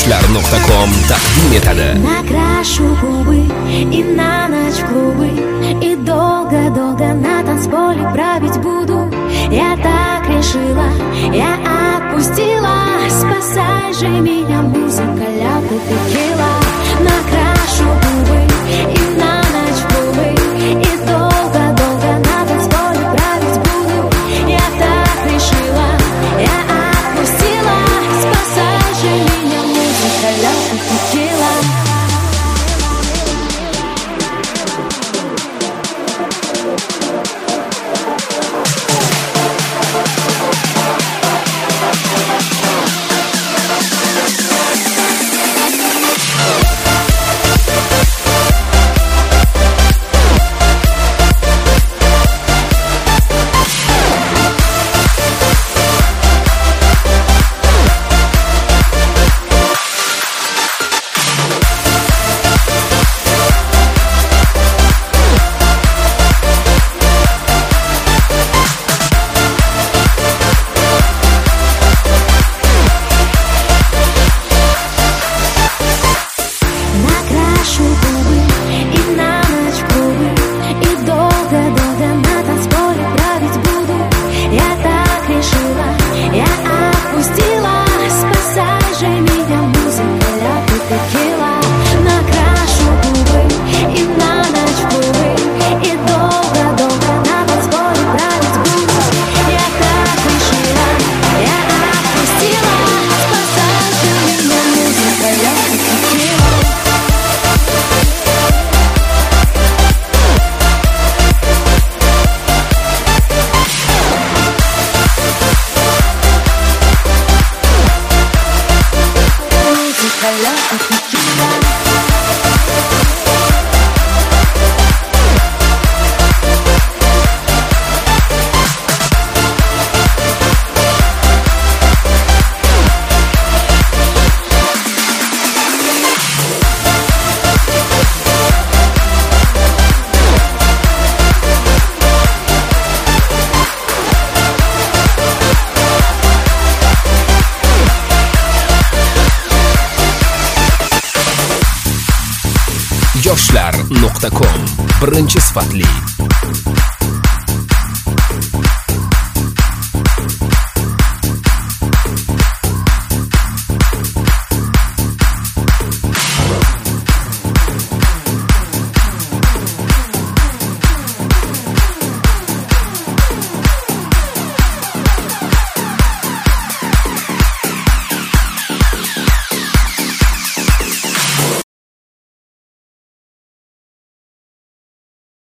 yoshlar.com taqdim etadi. Накрашу губы и на ночь в клубы, и долго-долго на танцполе править буду. Я так решила, я отпустила. Спасай же меня, музыка, ляпы, текила. Накрашу губы и на ночь в клубы, и долго-долго на танцполе править буду. Я так решила, я отпустила. Спасай же меня, музыка, ляпы, текила. yoshlar.com birinchi sifatli